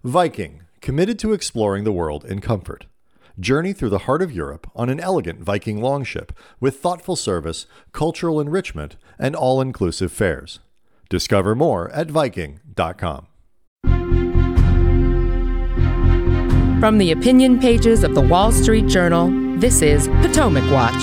Viking, committed to exploring the world in comfort. Journey through the heart of Europe on an elegant Viking longship with thoughtful service, cultural enrichment, and all-inclusive fares. Discover more at Viking.com. From the opinion pages of the Wall Street Journal, this is Potomac Watch.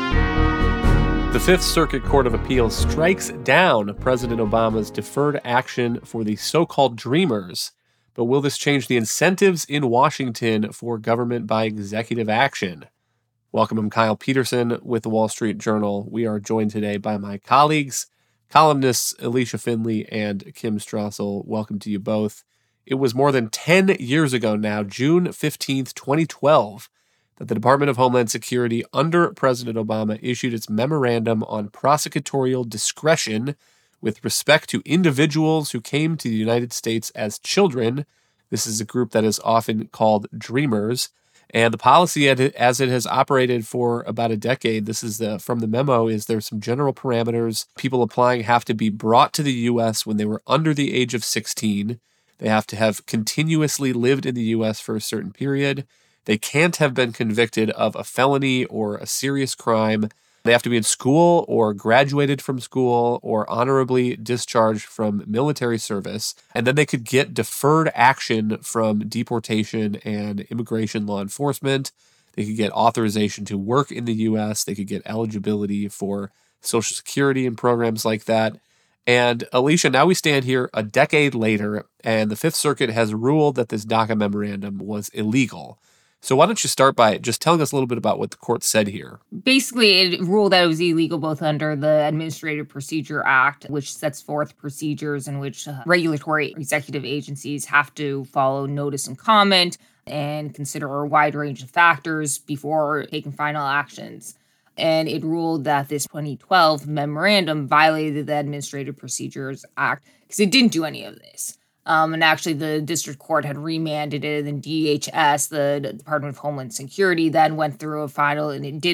The Fifth Circuit Court of Appeals strikes down President Obama's deferred action for the so-called Dreamers. But will this change the incentives in Washington for government by executive action? Welcome, I'm Kyle Peterson with the Wall Street Journal. We are joined today by my colleagues, columnists Alicia Finley and Kim Strassel. Welcome to you both. It was more than 10 years ago now, June 15th, 2012, that the Department of Homeland Security under President Obama issued its memorandum on prosecutorial discretion with respect to individuals who came to the United States as children. This is a group that is often called Dreamers. And the policy as it has operated for about a decade, this is from the memo, is there's some general parameters. People applying have to be brought to the U.S. when they were under the age of 16. They have to have continuously lived in the U.S. for a certain period. They can't have been convicted of a felony or a serious crime. They have to be in school or graduated from school or honorably discharged from military service. And then they could get deferred action from deportation and immigration law enforcement. They could get authorization to work in the U.S. They could get eligibility for Social Security and programs like that. And Alicia, now we stand here a decade later, and the Fifth Circuit has ruled that this DACA memorandum was illegal. So why don't you start by just telling us a little bit about what the court said here? Basically, it ruled that it was illegal both under the Administrative Procedure Act, which sets forth procedures in which regulatory executive agencies have to follow notice and comment and consider a wide range of factors before taking final actions. And it ruled that this 2012 memorandum violated the Administrative Procedures Act because it didn't do any of this. And actually, the district court had remanded it, and DHS, the Department of Homeland Security, then went through a final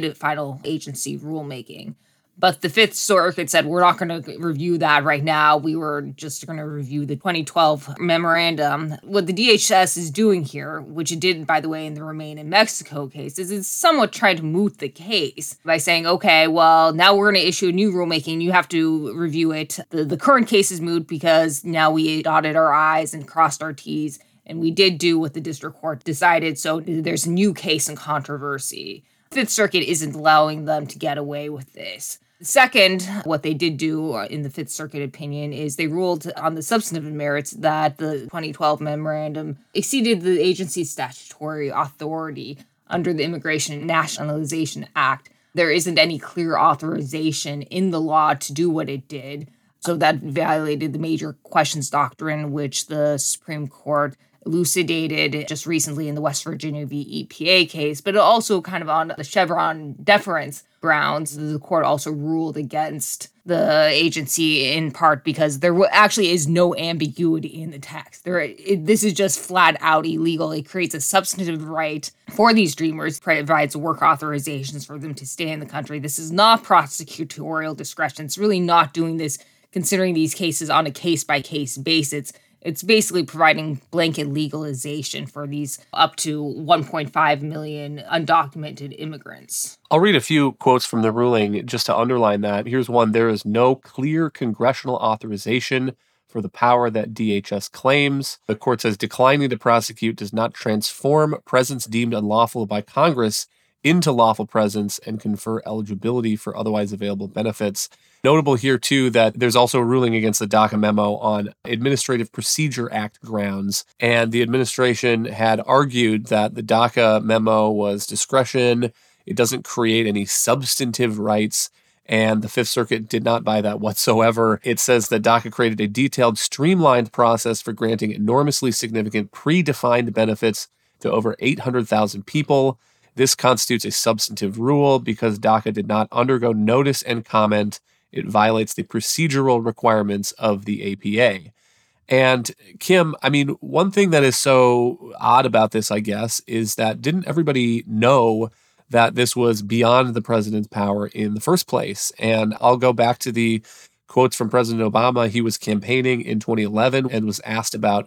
agency rulemaking. But the Fifth Circuit said, we're not going to review that right now. We were just going to review the 2012 memorandum. What the DHS is doing here, which it did, by the way, in the Remain in Mexico case, is it's somewhat trying to moot the case by saying, okay, well, now we're going to issue a new rulemaking. You have to review it. The current case is moot because now we dotted our I's and crossed our T's, and we did do what the district court decided, so there's a new case in controversy. Fifth Circuit isn't allowing them to get away with this. Second, what they did do in the Fifth Circuit opinion is they ruled on the substantive merits that the 2012 memorandum exceeded the agency's statutory authority under the Immigration Nationalization Act. There isn't any clear authorization in the law to do what it did. So that violated the major questions doctrine, which the Supreme Court elucidated just recently in the West Virginia v. EPA case, but also kind of on the Chevron deference grounds. The court also ruled against the agency in part because there actually is no ambiguity in the text. This is just flat out illegal. It creates a substantive right for these Dreamers, provides work authorizations for them to stay in the country. This is not prosecutorial discretion. It's really not doing this considering these cases on a case-by-case basis. It's basically providing blanket legalization for these up to 1.5 million undocumented immigrants. I'll read a few quotes from the ruling just to underline that. Here's one. There is no clear congressional authorization for the power that DHS claims. The court says declining to prosecute does not transform presence deemed unlawful by Congress into lawful presence and confer eligibility for otherwise available benefits. Notable here, too, that there's also a ruling against the DACA memo on Administrative Procedure Act grounds, and the administration had argued that the DACA memo was discretion. It doesn't create any substantive rights, and the Fifth Circuit did not buy that whatsoever. It says that DACA created a detailed, streamlined process for granting enormously significant predefined benefits to over 800,000 people. This constitutes a substantive rule because DACA did not undergo notice and comment. It violates the procedural requirements of the APA. And Kim, I mean, one thing that is so odd about this, I guess, is that didn't everybody know that this was beyond the president's power in the first place? And I'll go back to the quotes from President Obama. He was campaigning in 2011 and was asked about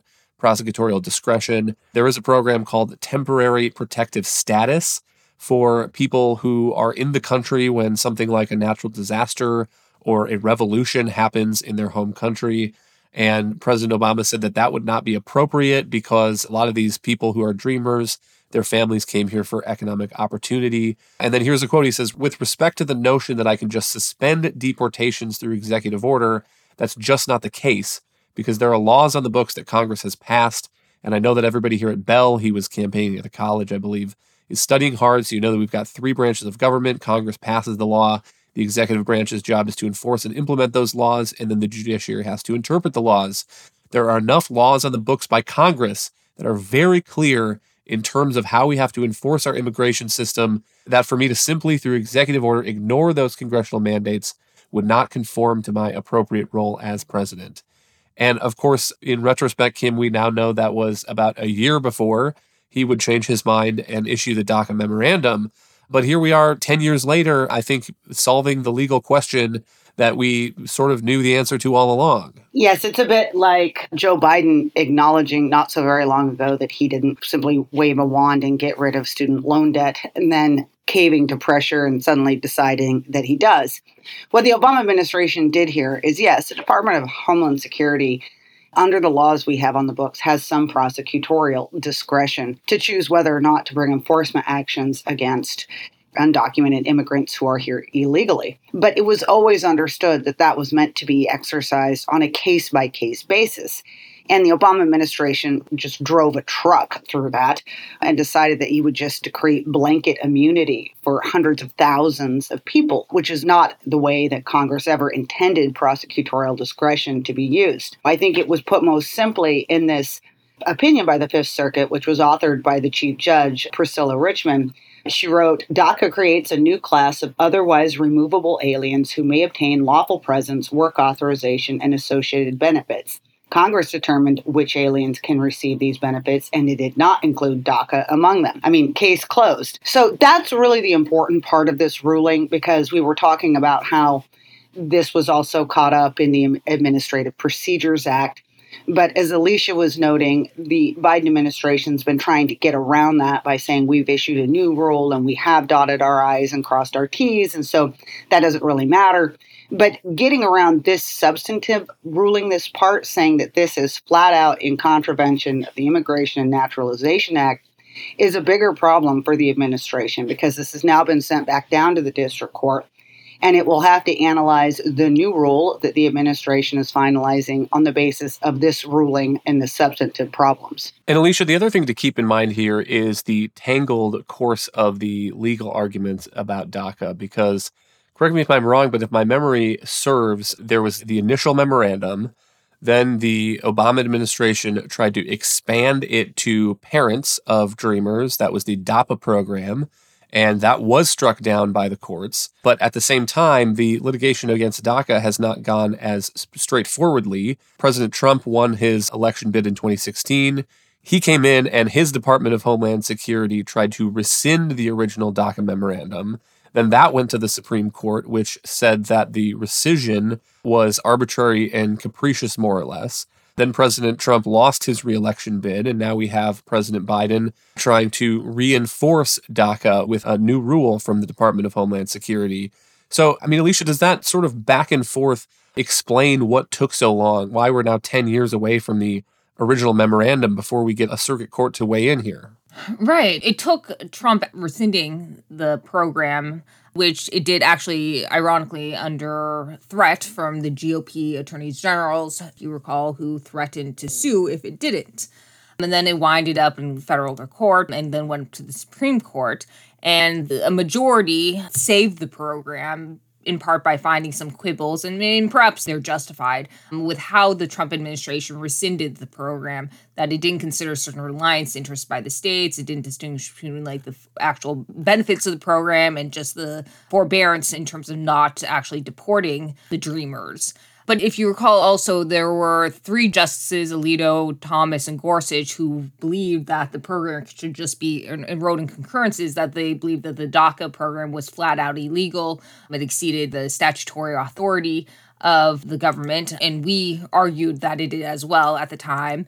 prosecutorial discretion. There is a program called Temporary Protective Status for people who are in the country when something like a natural disaster or a revolution happens in their home country. And President Obama said that that would not be appropriate because a lot of these people who are dreamers, their families came here for economic opportunity. And then here's a quote. He says, with respect to the notion that I can just suspend deportations through executive order, that's just not the case because there are laws on the books that Congress has passed. And I know that everybody here at Bell, he was campaigning at the college, I believe, is studying hard. So you know that we've got 3 branches of government. Congress passes the law. The executive branch's job is to enforce and implement those laws, and then the judiciary has to interpret the laws. There are enough laws on the books by Congress that are very clear in terms of how we have to enforce our immigration system that for me to simply, through executive order, ignore those congressional mandates would not conform to my appropriate role as president. And of course, in retrospect, Kim, we now know that was about a year before he would change his mind and issue the DACA memorandum. But here we are 10 years later, I think, solving the legal question that we sort of knew the answer to all along. Yes, it's a bit like Joe Biden acknowledging not so very long ago that he didn't simply wave a wand and get rid of student loan debt and then caving to pressure and suddenly deciding that he does. What the Obama administration did here is, yes, the Department of Homeland Security, under the laws we have on the books, has some prosecutorial discretion to choose whether or not to bring enforcement actions against undocumented immigrants who are here illegally. But it was always understood that that was meant to be exercised on a case-by-case basis. And the Obama administration just drove a truck through that and decided that he would just decree blanket immunity for hundreds of thousands of people, which is not the way that Congress ever intended prosecutorial discretion to be used. I think it was put most simply in this opinion by the Fifth Circuit, which was authored by the Chief Judge, Priscilla Richmond. She wrote, DACA creates a new class of otherwise removable aliens who may obtain lawful presence, work authorization, and associated benefits. Congress determined which aliens can receive these benefits, and it did not include DACA among them. I mean, case closed. So that's really the important part of this ruling, because we were talking about how this was also caught up in the Administrative Procedures Act. But as Alicia was noting, the Biden administration's been trying to get around that by saying we've issued a new rule and we have dotted our I's and crossed our T's, and so that doesn't really matter. But getting around this substantive ruling, this part saying that this is flat out in contravention of the Immigration and Naturalization Act, is a bigger problem for the administration because this has now been sent back down to the district court. And it will have to analyze the new rule that the administration is finalizing on the basis of this ruling and the substantive problems. And Alicia, the other thing to keep in mind here is the tangled course of the legal arguments about DACA, because, correct me if I'm wrong, but if my memory serves, there was the initial memorandum, then the Obama administration tried to expand it to parents of dreamers. That was the DAPA program. And that was struck down by the courts. But at the same time, the litigation against DACA has not gone as straightforwardly. President Trump won his election bid in 2016. He came in and his Department of Homeland Security tried to rescind the original DACA memorandum. Then that went to the Supreme Court, which said that the rescission was arbitrary and capricious, more or less. Then President Trump lost his re-election bid, and now we have President Biden trying to reinforce DACA with a new rule from the Department of Homeland Security. So, I mean, Alicia, does that sort of back and forth explain what took so long, why we're now 10 years away from the original memorandum before we get a circuit court to weigh in here? Right. It took Trump rescinding the program, which it did actually, ironically, under threat from the GOP attorneys generals, if you recall, who threatened to sue if it didn't. And then it winded up in federal court and then went to the Supreme Court. And a majority saved the program, in part by finding some quibbles, and perhaps they're justified, with how the Trump administration rescinded the program, that it didn't consider certain reliance interests by the states. It didn't distinguish between like the actual benefits of the program and just the forbearance in terms of not actually deporting the dreamers. But if you recall, also, there were 3 justices, Alito, Thomas, and Gorsuch, who believed that the program should just be, and wrote in concurrences that they believed that the DACA program was flat out illegal. It exceeded the statutory authority of the government. And we argued that it did as well at the time.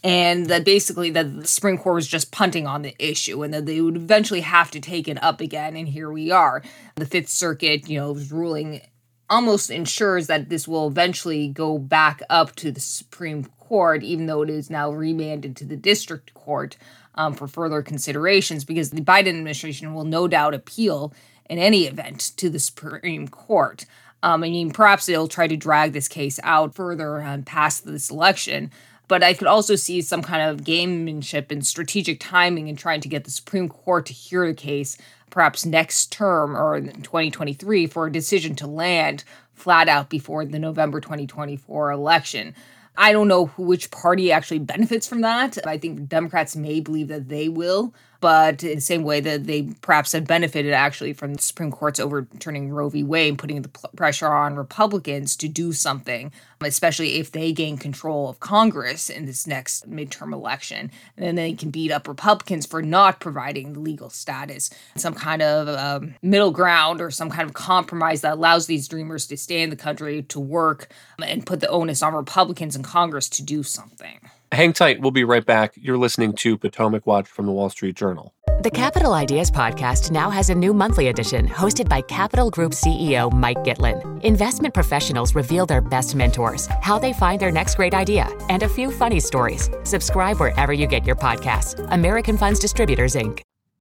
and that basically that the Supreme Court was just punting on the issue and that they would eventually have to take it up again. And here we are. The Fifth Circuit, ruling almost ensures that this will eventually go back up to the Supreme Court, even though it is now remanded to the district court for further considerations, because the Biden administration will no doubt appeal in any event to the Supreme Court. Perhaps they'll try to drag this case out further past this election. But I could also see some kind of gamemanship and strategic timing in trying to get the Supreme Court to hear the case perhaps next term or in 2023 for a decision to land flat out before the November 2024 election. I don't know which party actually benefits from that. I think Democrats may believe that they will, but in the same way that they perhaps have benefited actually from the Supreme Court's overturning Roe v. Wade and putting the pressure on Republicans to do something, especially if they gain control of Congress in this next midterm election. And then they can beat up Republicans for not providing the legal status, some kind of middle ground or some kind of compromise that allows these dreamers to stay in the country, to work, and put the onus on Republicans in Congress to do something. Hang tight. We'll be right back. You're listening to Potomac Watch from the Wall Street Journal. The Capital Ideas Podcast now has a new monthly edition hosted by Capital Group CEO Mike Gitlin. Investment professionals reveal their best mentors, how they find their next great idea, and a few funny stories. Subscribe wherever you get your podcasts. American Funds Distributors, Inc.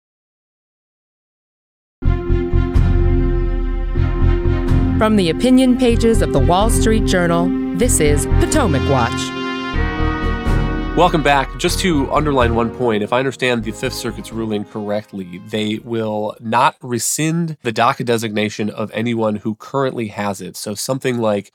From the opinion pages of the Wall Street Journal, this is Potomac Watch. Welcome back. Just to underline one point, if I understand the Fifth Circuit's ruling correctly, they will not rescind the DACA designation of anyone who currently has it. So something like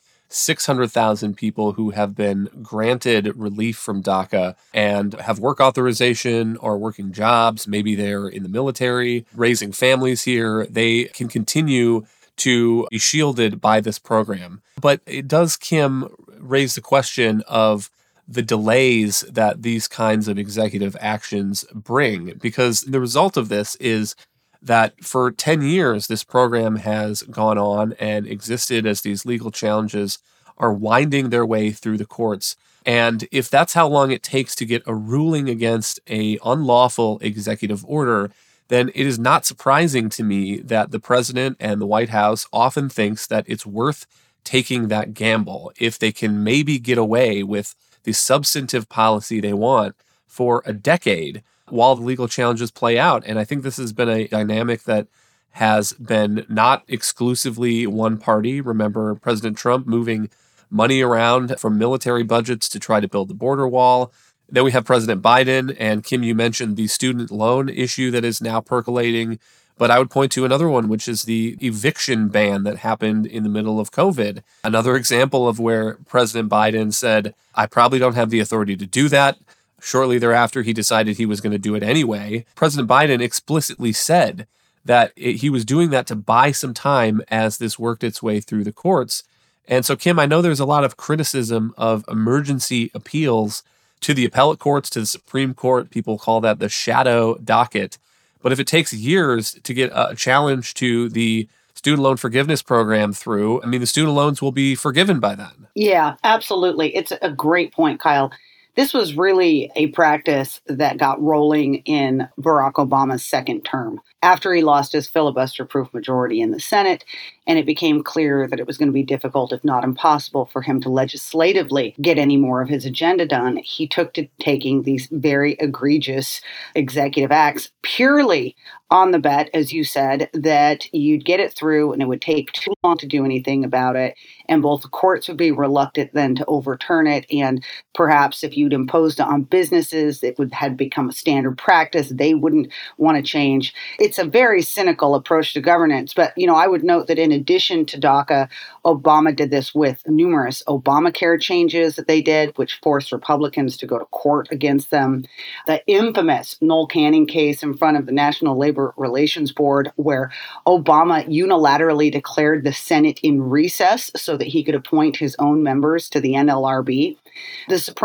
600,000 people who have been granted relief from DACA and have work authorization or working jobs, maybe they're in the military, raising families here, they can continue to be shielded by this program. But it does, Kim, raise the question of the delays that these kinds of executive actions bring, because the result of this is that for 10 years, this program has gone on and existed as these legal challenges are winding their way through the courts. And if that's how long it takes to get a ruling against an unlawful executive order, then it is not surprising to me that the president and the White House often thinks that it's worth taking that gamble if they can maybe get away with the substantive policy they want for a decade while the legal challenges play out. And I think this has been a dynamic that has been not exclusively one party. Remember President Trump moving money around from military budgets to try to build the border wall. Then we have President Biden, and Kim, you mentioned the student loan issue that is now percolating. But I would point to another one, which is the eviction ban that happened in the middle of COVID. Another example of where President Biden said, I probably don't have the authority to do that. Shortly thereafter, he decided he was going to do it anyway. President Biden explicitly said that he was doing that to buy some time as this worked its way through the courts. And so, Kim, I know there's a lot of criticism of emergency appeals to the appellate courts, to the Supreme Court. People call that the shadow docket. But if it takes years to get a challenge to the student loan forgiveness program through, I mean, the student loans will be forgiven by then. Yeah, absolutely. It's a great point, Kyle. This was really a practice that got rolling in Barack Obama's second term, after he lost his filibuster-proof majority in the Senate, and it became clear that it was going to be difficult, if not impossible, for him to legislatively get any more of his agenda done. He took to taking these very egregious executive acts purely on the bet, as you said, that you'd get it through and it would take too long to do anything about it. And both the courts would be reluctant then to overturn it. And perhaps if you'd imposed it on businesses, it had become a standard practice. They wouldn't want to change. It's a very cynical approach to governance. But, I would note that in addition to DACA, Obama did this with numerous Obamacare changes that they did, which forced Republicans to go to court against them. The infamous Noel Canning case in front of the National Labor Relations Board, where Obama unilaterally declared the Senate in recess so that he could appoint his own members to the NLRB. The Supreme Court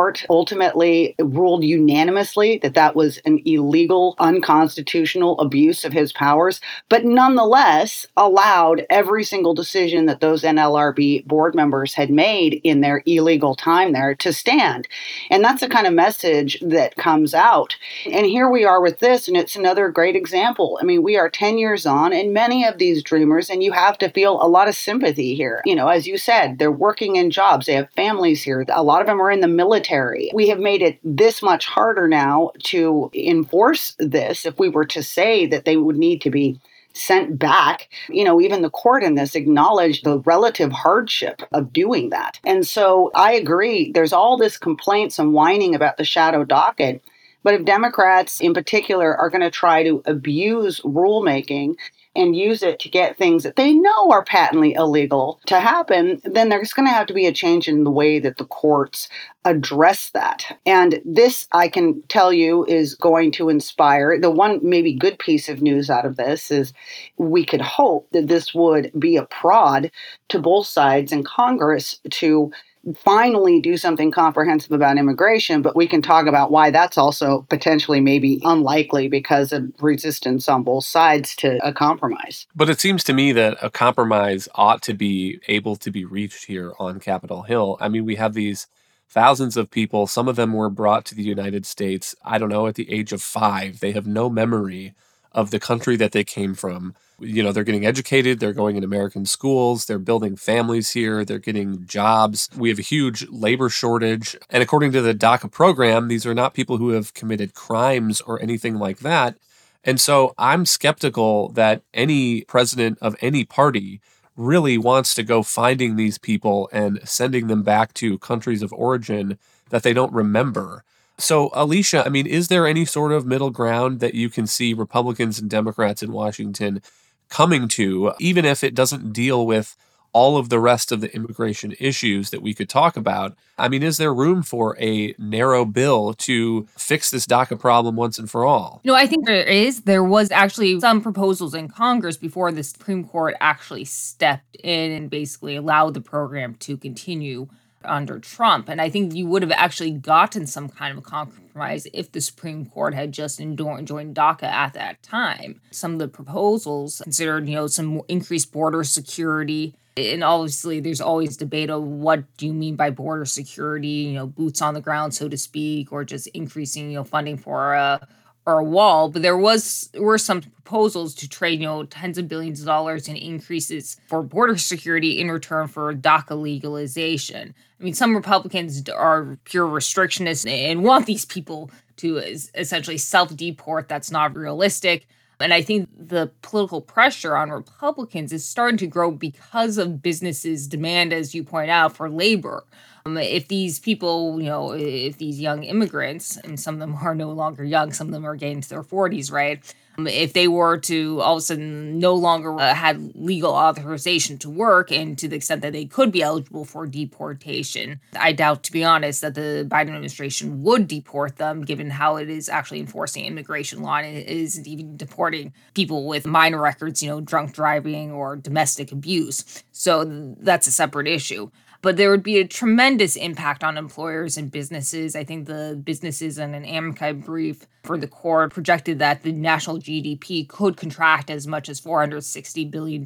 court ultimately ruled unanimously that that was an illegal, unconstitutional abuse of his powers, but nonetheless allowed every single decision that those NLRB board members had made in their illegal time there to stand. And that's the kind of message that comes out. And here we are with this, and it's another great example. I mean, we are 10 years on, and many of these dreamers, and you have to feel a lot of sympathy here. You know, as you said, they're working in jobs, they have families here. A lot of them are in the military. We have made it this much harder now to enforce this. If we were to say that they would need to be sent back, you know, even the court in this acknowledged the relative hardship of doing that. And so I agree, there's all this complaints and whining about the shadow docket. But if Democrats in particular are going to try to abuse rulemaking and use it to get things that they know are patently illegal to happen, then there's going to have to be a change in the way that the courts address that. And this, I can tell you, is going to inspire. The one maybe good piece of news out of this is we could hope that this would be a prod to both sides in Congress to finally do something comprehensive about immigration, but we can talk about why that's also potentially maybe unlikely because of resistance on both sides to a compromise. But it seems to me that a compromise ought to be able to be reached here on Capitol Hill. I mean, we have these thousands of people. Some of them were brought to the United States, I don't know, at the age of 5. They have no memory of the country that they came from. You know, they're getting educated, they're going in American schools, they're building families here, they're getting jobs. We have a huge labor shortage. And according to the DACA program, these are not people who have committed crimes or anything like that. And so I'm skeptical that any president of any party really wants to go finding these people and sending them back to countries of origin that they don't remember. So, Alicia, I mean, is there any sort of middle ground that you can see Republicans and Democrats in Washington coming to, even if it doesn't deal with all of the rest of the immigration issues that we could talk about? I mean, is there room for a narrow bill to fix this DACA problem once and for all? No, I think there is. There was actually some proposals in Congress before the Supreme Court actually stepped in and basically allowed the program to continue under Trump. And I think you would have actually gotten some kind of a compromise if the Supreme Court had just joined DACA at that time. Some of the proposals considered, you know, some increased border security. And obviously, there's always debate of what do you mean by border security, you know, boots on the ground, so to speak, or just increasing, you know, funding for a wall. But there were some proposals to trade, you know, tens of billions of dollars in increases for border security in return for DACA legalization. I mean, some Republicans are pure restrictionists and want these people to essentially self-deport. That's not realistic. And I think the political pressure on Republicans is starting to grow because of businesses' demand, as you point out, for labor. If these people, you know, if these young immigrants, and some of them are no longer young, some of them are getting into their 40s, right? If they were to all of a sudden no longer had legal authorization to work, and to the extent that they could be eligible for deportation, I doubt, to be honest, that the Biden administration would deport them, given how it is actually enforcing immigration law, and it isn't even deporting people with minor records, you know, drunk driving or domestic abuse. So that's a separate issue. But there would be a tremendous impact on employers and businesses. I think the businesses in an amici brief for the court projected that the national GDP could contract as much as $460 billion.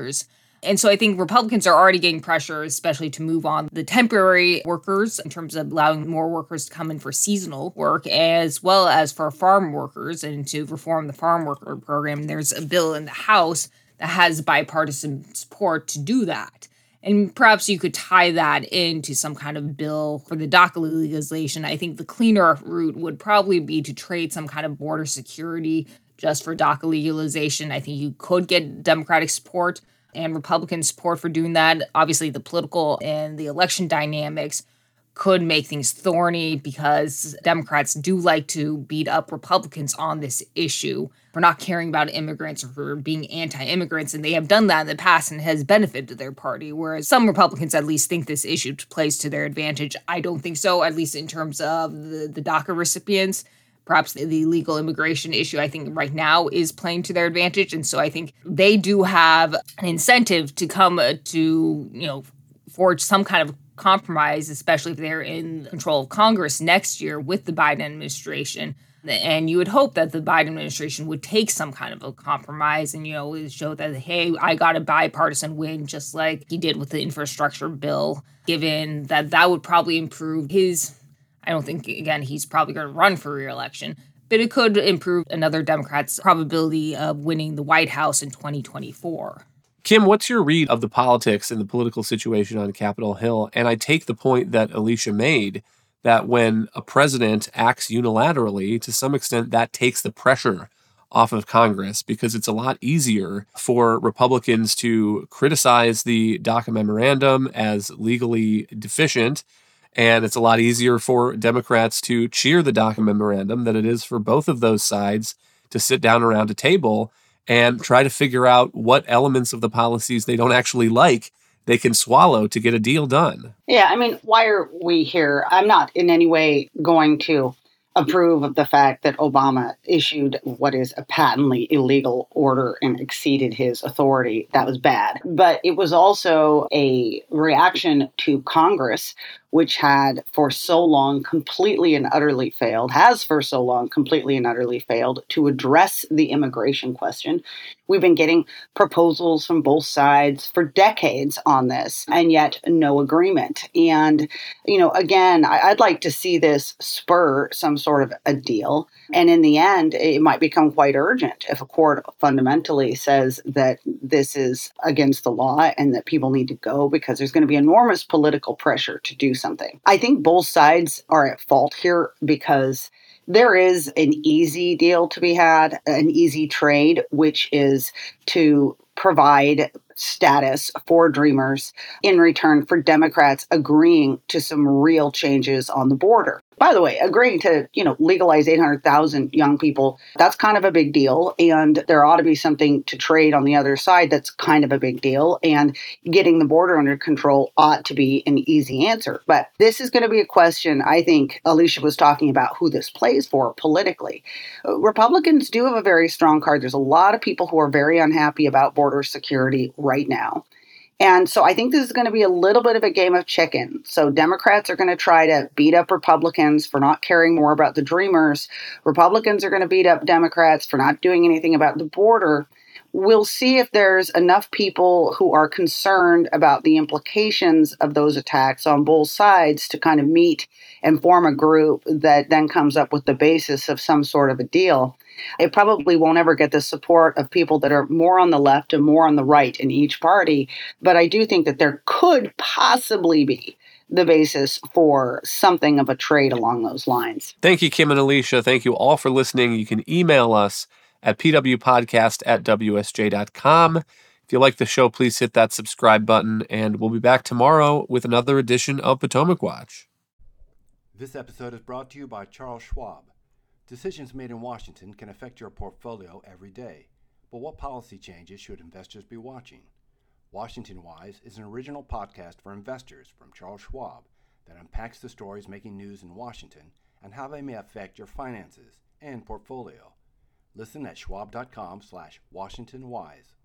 And so I think Republicans are already getting pressure, especially to move on the temporary workers in terms of allowing more workers to come in for seasonal work, as well as for farm workers, and to reform the farm worker program. There's a bill in the House that has bipartisan support to do that. And perhaps you could tie that into some kind of bill for the DACA legalization. I think the cleaner route would probably be to trade some kind of border security just for DACA legalization. I think you could get Democratic support and Republican support for doing that. Obviously, the political and the election dynamics could make things thorny because Democrats do like to beat up Republicans on this issue for not caring about immigrants or for being anti-immigrants. And they have done that in the past and has benefited their party, whereas some Republicans at least think this issue plays to their advantage. I don't think so, at least in terms of the DACA recipients. Perhaps the illegal immigration issue, I think right now is playing to their advantage. And so I think they do have an incentive to come to, you know, forge some kind of compromise, especially if they're in control of Congress next year with the Biden administration. And you would hope that the Biden administration would take some kind of a compromise and, show that, hey, I got a bipartisan win, just like he did with the infrastructure bill, given that that would probably improve I don't think, again, he's probably going to run for re-election, but it could improve another Democrat's probability of winning the White House in 2024. Kim, what's your read of the politics and the political situation on Capitol Hill? And I take the point that Alicia made, that when a president acts unilaterally, to some extent, that takes the pressure off of Congress, because it's a lot easier for Republicans to criticize the DACA memorandum as legally deficient, and it's a lot easier for Democrats to cheer the DACA memorandum than it is for both of those sides to sit down around a table and try to figure out what elements of the policies they don't actually like they can swallow to get a deal done. Yeah, I mean, why are we here? I'm not in any way going to approve of the fact that Obama issued what is a patently illegal order and exceeded his authority. That was bad. But it was also a reaction to Congress, which had for so long completely and utterly failed to address the immigration question. We've been getting proposals from both sides for decades on this, and yet no agreement. And, again, I'd like to see this spur some sort of a deal. And in the end, it might become quite urgent if a court fundamentally says that this is against the law and that people need to go, because there's going to be enormous political pressure to do something. I think both sides are at fault here, because there is an easy deal to be had, an easy trade, which is to provide status for Dreamers in return for Democrats agreeing to some real changes on the border. By the way, agreeing to, legalize 800,000 young people, that's kind of a big deal. And there ought to be something to trade on the other side that's kind of a big deal. And getting the border under control ought to be an easy answer. But this is going to be a question, I think Alicia was talking about who this plays for politically. Republicans do have a very strong card. There's a lot of people who are very unhappy about border security right now. And so I think this is going to be a little bit of a game of chicken. So Democrats are going to try to beat up Republicans for not caring more about the Dreamers. Republicans are going to beat up Democrats for not doing anything about the border. We'll see if there's enough people who are concerned about the implications of those attacks on both sides to kind of meet and form a group that then comes up with the basis of some sort of a deal. It probably won't ever get the support of people that are more on the left and more on the right in each party. But I do think that there could possibly be the basis for something of a trade along those lines. Thank you, Kim and Alicia. Thank you all for listening. You can email us at pwpodcast@wsj.com. If you like the show, please hit that subscribe button, and we'll be back tomorrow with another edition of Potomac Watch. This episode is brought to you by Charles Schwab. Decisions made in Washington can affect your portfolio every day. But what policy changes should investors be watching? Washington Wise is an original podcast for investors from Charles Schwab that unpacks the stories making news in Washington and how they may affect your finances and portfolio. Listen at schwab.com/WashingtonWise.